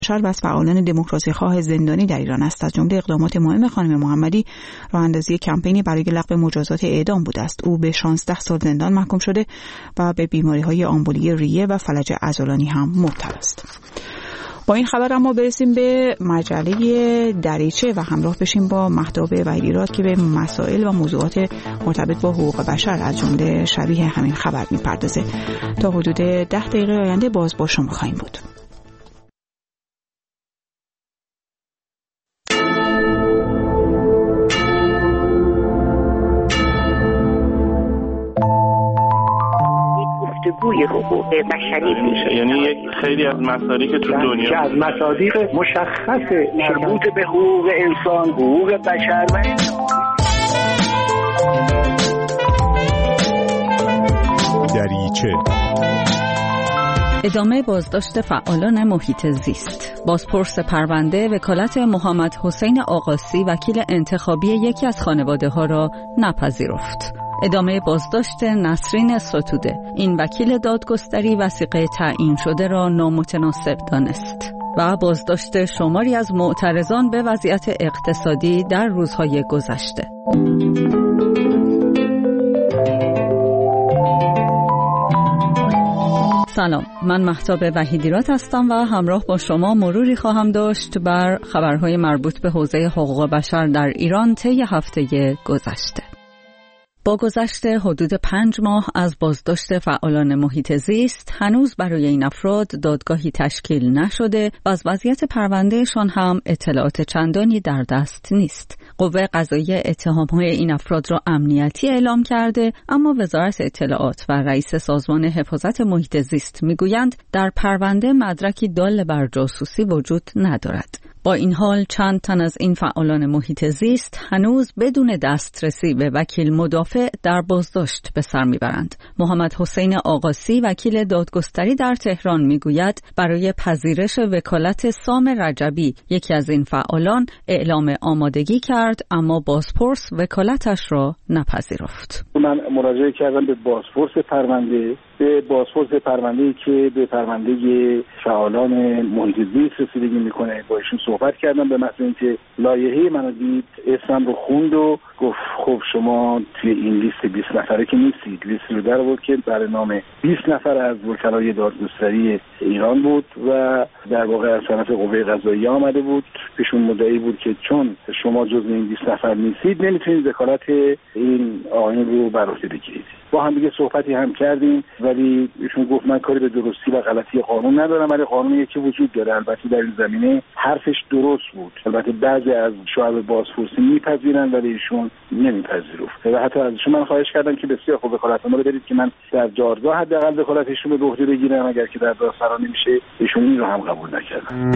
و از فعالان دموکراسی خواه زندانی در ایران است. از جمله اقدامات مهم خانم محمدی راه اندازی کمپینی برای لغو مجازات اعدام بوده است. او به 16 سال زندان محکوم شده و به بیماری‌های آمبولی ریه و فلج عضلانی هم مبتلا است. با این خبر اما برسیم به مجله دریچه و همراه بشیم با مهتاب وحیدیراد که به مسائل و موضوعات مرتبط با حقوق بشر از جمله شبیه همین خبر میپردازه. تا حدود 10 دقیقه آینده باز با شما خواهیم بود. گفتگوی حقوق بشری میشه، یعنی یک خیلی از مصادیق تو دنیا که از مصادیق مشخص مربوط به حقوق انسان، حقوق بشر و دریچه. ادامه بازداشت فعالان محیط زیست. بازپرس پرونده وکالت محمد حسین آقاسی وکیل انتخابی یکی از خانواده‌ها را نپذیرفت. ادامه بازداشت نسرین ستوده. این وکیل دادگستری وثیقه تعیین شده را نامتناسب دانست. و بازداشت شماری از معترضان به وضعیت اقتصادی در روزهای گذشته. سلام، من مهتاب وحیدیراد هستم و همراه با شما مروری خواهم داشت بر خبرهای مربوط به حوزه حقوق بشر در ایران طی هفته گذشته. با گذشت حدود 5 ماه از بازداشت فعالان محیط زیست، هنوز برای این افراد دادگاهی تشکیل نشده و از وضعیت پروندهشان هم اطلاعات چندانی در دست نیست. قوه قضاییه اتهام‌های این افراد را امنیتی اعلام کرده، اما وزارت اطلاعات و رئیس سازمان حفاظت محیط زیست میگویند در پرونده مدرکی دال بر جاسوسی وجود ندارد. با این حال چند تن از این فعالان محیط زیست هنوز بدون دسترسی به وکیل مدافع در بازداشت به سر میبرند. محمد حسین آقاسی وکیل دادگستری در تهران میگوید برای پذیرش وکالت سام رجبی یکی از این فعالان اعلام آمادگی کرد، اما بازپرس وکالتش را نپذیرفت. من مراجعه کردم به بازپرس پرونده، پرونده‌ای که به پرونده فعالان محیط زیست رسیدگی میکنه. با ایشون صحبت کردم به مثل اینکه لایحه منو دید، اسمم رو خوند و گفت خب شما توی این لیست 20 نفره که نیستید. لیست رو در آورد که برای نام 20 نفر از وکلای دادگستری ایران بود و در واقع از طرف قوه قضاییه آمده بود. پیشون مدعی بود که چون شما جزو این 20 نفر نیستید نمیتونید وکالت این آقایون رو بر عهده بگیرید. با هم دیگه صحبتی هم کردیم، ولی ایشون گفت من کاری به درستی و غلطی قانون ندارم، ولی قانونی که وجود داره. البته در این زمینه حرفش درست بود. البته بعضی از شعب بازپرسی میپذیرن ولی ایشون نمیپذیرفت و حتی از ایشون من خواهش کردم که بسیار خوب وکالتنامه رو بدید که من در دادگاه حداقل وکالت ایشون به عهده بگیرم. اگر که در دادگاه فرا نمیشه ایشون این رو هم قبول نکردن.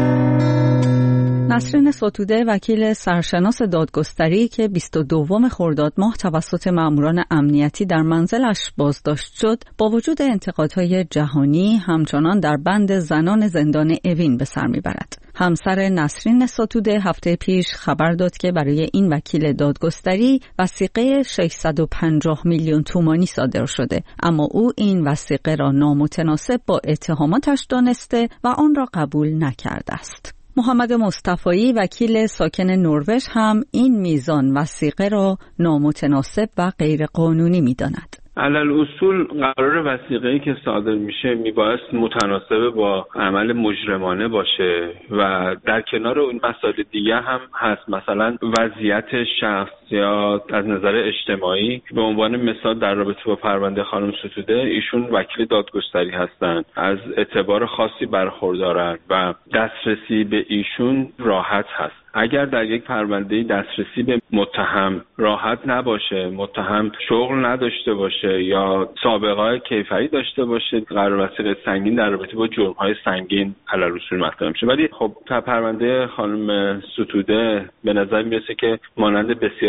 نسرین ستوده وکیل سرشناس دادگستری که 22 خرداد ماه توسط ماموران امنیتی در منزلش بازداشت شد، با وجود انتقادهای جهانی همچنان در بند زنان زندان اوین به سر میبرد. همسر نسرین ستوده هفته پیش خبر داد که برای این وکیل دادگستری وثیقه 650 میلیون تومانی صادر شده، اما او این وثیقه را نامتناسب با اتهاماتش دانسته و آن را قبول نکرده است. محمد مصطفایی وکیل ساکن نروژ هم این میزان وثیقه را نامتناسب و غیر قانونی می‌داند. علل اصول قرار وثیقه‌ای که صادر میشه میبایست متناسب با عمل مجرمانه باشه و در کنار اون مسائل دیگه هم هست، مثلا وضعیت شخص یا از نظر اجتماعی. به عنوان مثال در رابطه با پرونده خانم ستوده، ایشون وکیل دادگستری هستند، از اعتبار خاصی برخوردارند و دسترسی به ایشون راحت هست. اگر در یک پرونده دسترسی به متهم راحت نباشه، متهم شغل نداشته باشه یا سابقه‌های کیفری داشته باشه، قرار وثیقه سنگین در رابطه با جرم‌های سنگین علل اصول مطرح میشه. ولی خب پرونده خانم ستوده به نظر میرسه که مانند بسیاری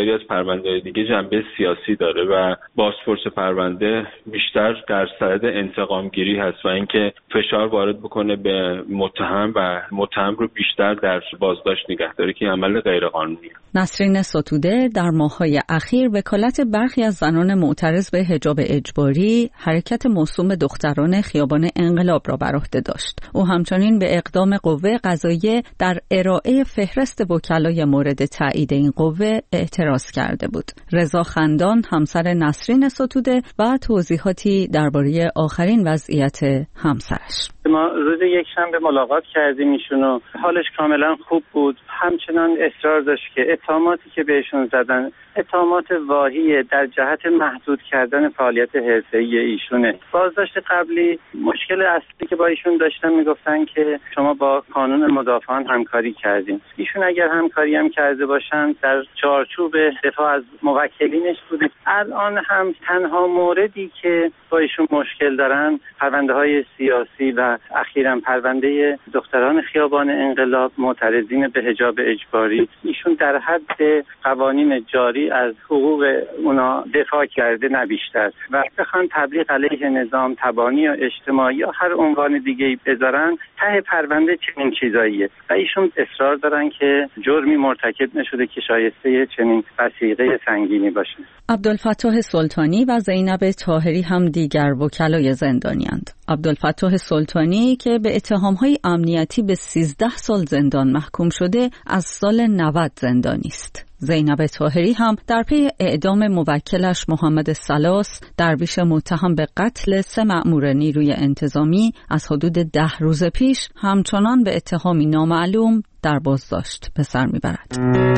سری از پرونده دیگه جنبه سیاسی داره و بازپرس پرونده بیشتر در صدد انتقام گیری هست و اینکه فشار وارد بکنه به متهم و متهم رو بیشتر در بازداشت نگه داره که عمل غیر قانونیه. نسرین ستوده در ماه‌های اخیر وکالت برخی از زنان معترض به حجاب اجباری حرکت موسوم دختران خیابان انقلاب را بر عهده داشت. او همچنین به اقدام قوه قضاییه در ارائه فهرست وکلای مورد تایید این قوه اعتراض کرده بود. رضا خندان همسر نسرین ستوده و توضیحاتی درباره آخرین وضعیت همسرش. ما روز یکشنبه ملاقات کردیم ایشون و حالش کاملا خوب بود. همچنان اصرار داشت که اتهاماتی که بهشون زدن اتهامات واهیه در جهت محدود کردن فعالیت حرفه‌ای ایشونه. بازداشت قبلی مشکل اصلی که با ایشون داشتن میگفتن که شما با قانون مدافعان همکاری کردین. ایشون اگر همکاری هم کرده باشن در چارچوب دفاع از موکلینش بوده. الان هم تنها موردی که با ایشون مشکل دارن پرونده‌های سیاسی و اخیراً پرونده دختران خیابان انقلاب معترضین به حجاب اجباری. ایشون در حد قوانین جاری از حقوق اونا دفاع کرده نه بیشتر و بخوان تبلیغ علیه نظام تبانی یا اجتماعی یا هر عنوان دیگه‌ای بذارن ته پرونده چنین چیزاییه و ایشون اصرار دارن که جرمی مرتکب نشده که شایسته چنین وثیقه سنگینی باشه. عبدالفتاح سلطانی و زینب طاهری هم دیگر وکلای زندانی‌اند. عبدالفتاح سلطانی که به اتهام‌های امنیتی به 13 سال زندان محکوم شده از سال 90 زندانی است. زینب طاهری هم در پی اعدام موکلش محمد سلاس درویش متهم به قتل 3 مأمور نیروی انتظامی از حدود 10 روز پیش همچنان به اتهامی نامعلوم در بازداشت به سر میبرد.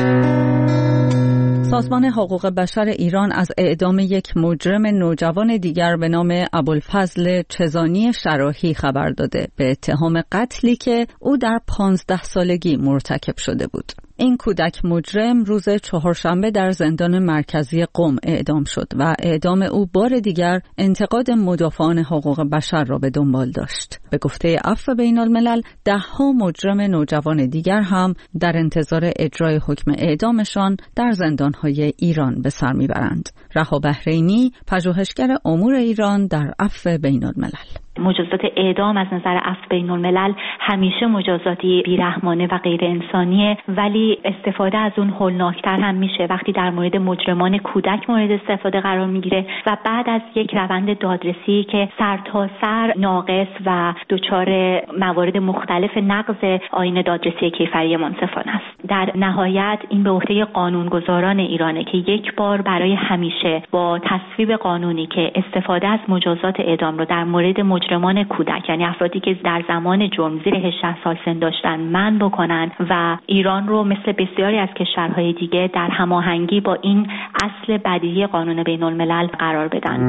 سازمان حقوق بشر ایران از اعدام یک مجرم نوجوان دیگر به نام ابوالفضل چزانی شراحی خبر داده به اتهام قتلی که او در 15 سالگی مرتکب شده بود. این کودک مجرم روز چهارشنبه در زندان مرکزی قم اعدام شد و اعدام او بار دیگر انتقاد مدافعان حقوق بشر را به دنبال داشت. به گفته عفو بین الملل 10 مجرم نوجوان دیگر هم در انتظار اجرای حکم اعدامشان در زندانهای ایران به سر میبرند. رها بحرینی، پژوهشگر امور ایران در عفو بین الملل: مجازات اعدام از نظر عفو بین الملل همیشه مجازاتی بیرحمانه و غیر انسانیه، ولی استفاده از اون هولناکتر هم میشه وقتی در مورد مجرمان کودک مورد استفاده قرار میگیره و بعد از یک روند دادرسی که سرتاسر ناقص و دچار موارد مختلف نقض آیین دادرسی کیفری منصفانه است. در نهایت این به عهده قانونگذاران ایرانه که یک بار برای همیشه با تصویب قانونی که استفاده از مجازات اعدام رو در مورد مجرمان کودک، یعنی افرادی که در زمان جرم زیر 18 سال سن داشتن، منع بکنن و ایران رو مثل بسیاری از کشورهای دیگه در هماهنگی با این اصل بدیهی قانون بین الملل قرار بدن.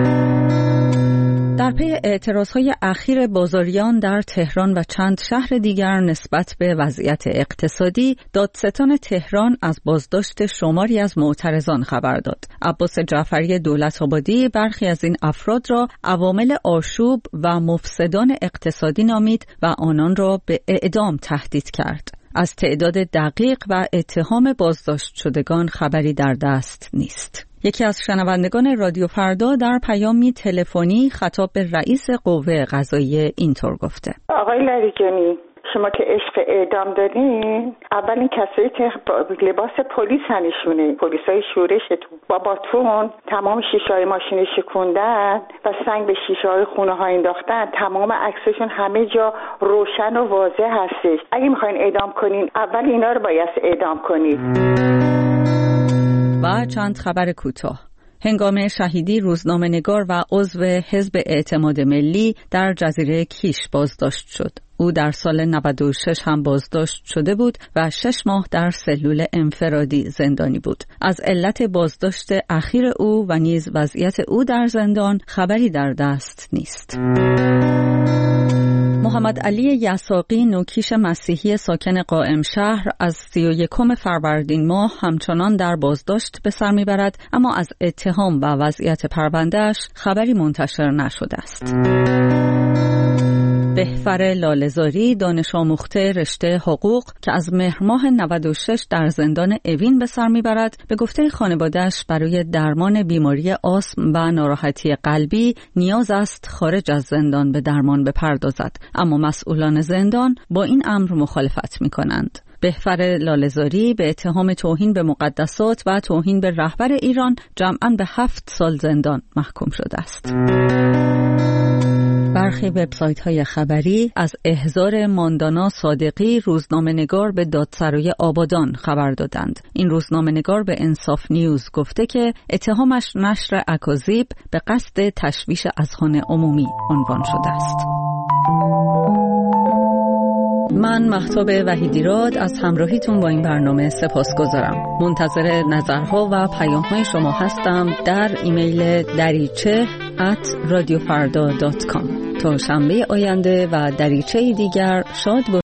در پی اعتراضهای اخیر بازاریان در تهران و چند شهر دیگر نسبت به وضعیت اقتصادی، دادستان تهران از بازداشت شماری از معترضان خبر داد. عباس جعفری دولت‌آبادی برخی از این افراد را عوامل آشوب و مفسدان اقتصادی نامید و آنان را به اعدام تهدید کرد. از تعداد دقیق و اتهام بازداشت شدگان خبری در دست نیست. یکی از شنوندگان رادیو فردا در پیامی تلفنی خطاب به رئیس قوه قضاییه اینطور گفته: آقای لاریجانی، شما که عشق اعدام دارین، اولین کسایی که لباس پلیس هنشونه، پلیسای شورشتون، باباتون تمام شیشه‌های ماشین شکوندن و سنگ به شیشه‌های خونه‌ها انداختن، تمام عکسشون همه جا روشن و واضح هستش. اگه میخواین اعدام کنین، اول اینا رو باید اعدام کنید. و چند خبر کوتاه. هنگام شهیدی روزنامه‌نگار و عضو حزب اعتماد ملی در جزیره کیش بازداشت شد. او در سال 96 هم بازداشت شده بود و 6 ماه در سلول انفرادی زندانی بود. از علت بازداشت اخیر او و نیز وضعیت او در زندان خبری در دست نیست. محمد علی یساقی، نوکیش مسیحی ساکن قائم شهر، از 31 فروردین ماه همچنان در بازداشت به سر میبرد، اما از اتهام و وضعیت پروندهش خبری منتشر نشده است. بهفر لاله‌زاری دانش آموخته رشته حقوق که از مهر ماه 96 در زندان اوین به سر میبرد، به گفته خانواده‌اش برای درمان بیماری آسم و ناراحتی قلبی نیاز است خارج از زندان به درمان بپردازد، اما مسئولان زندان با این امر مخالفت میکنند. بهفر لاله‌زاری به اتهام توهین به مقدسات و توهین به رهبر ایران جمعاً به 7 سال زندان محکوم شده است. برخی وبسایت‌های خبری از احضار ماندانا صادقی روزنامه‌نگار به دادسرای آبادان خبر دادند. این روزنامه‌نگار به انصاف نیوز گفته که اتهامش نشر اکاذیب به قصد تشویش اذهان عمومی عنوان شده است. من مهتاب وحیدیراد از همراهیتون با این برنامه سپاسگزارم. منتظر نظرها و پیام‌های شما هستم در ایمیل dariche@radiofarda.com. تا شنبه آینده و دریچه دیگر شاد